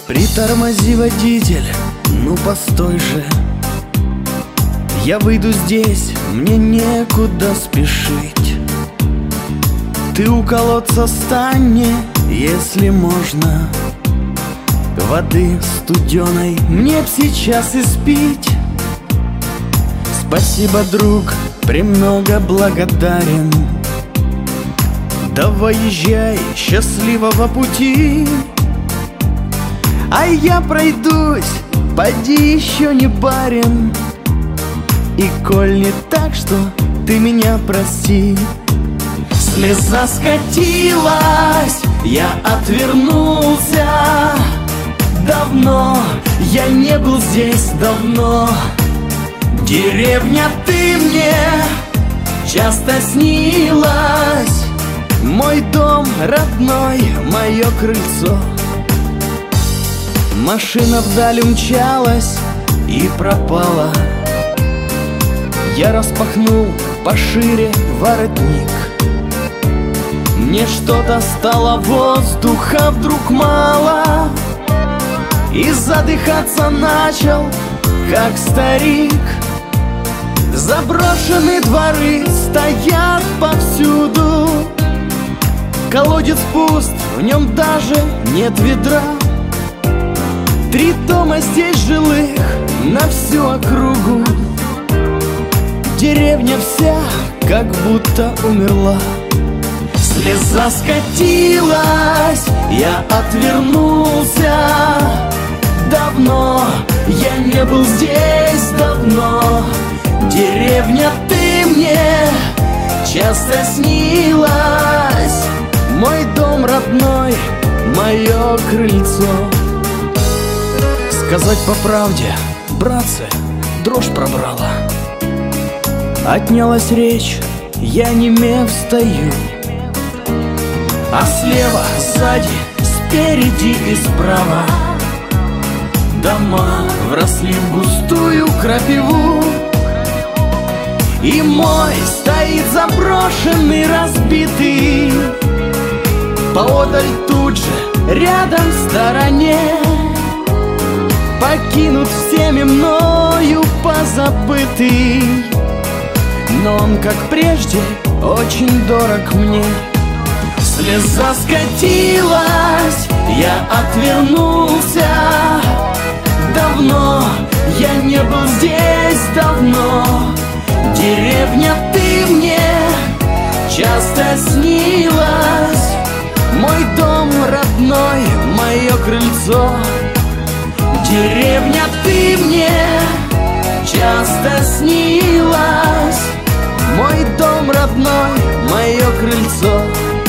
Притормози, водитель, ну постой же. Я выйду здесь, мне некуда спешить. Ты у колодца стань мне, если можно. Воды студеной мне б сейчас испить. Спасибо, друг, премного благодарен. Давай езжай, счастливого пути. А я пройдусь, поди еще не барин. И коль не так, что ты меня прости. Слеза скатилась, я отвернулся. Давно я не был здесь, давно. Деревня, ты мне часто снилась. Мой дом родной, мое крыльцо. Машина вдаль умчалась и пропала. Я распахнул пошире воротник. Мне что-то стало воздуха вдруг мало. И задыхаться начал, как старик. Заброшенные дворы стоят повсюду. Колодец пуст, в нем даже нет ведра. 3 дома здесь жилых на всю округу. Деревня вся как будто умерла. Слеза скатилась, я отвернулся. Давно я не был здесь, давно. Деревня, ты мне часто снилась. Мой дом родной, мое крыльцо. Сказать по правде, братцы, дрожь пробрала. Отнялась речь, я немев стою. А слева, сзади, спереди и справа дома вросли в густую крапиву. И мой стоит заброшенный, разбитый. Поодаль тут же, рядом в стороне, покинут всеми мною позабытый. Но он, как прежде, очень дорог мне. Слеза скатилась, я отвернулся. Давно я не был здесь, давно. Деревня, ты мне часто снилась. Мой дом родной, мое крыльцо. Деревня, ты мне часто снилась. Мой дом родной, мое крыльцо.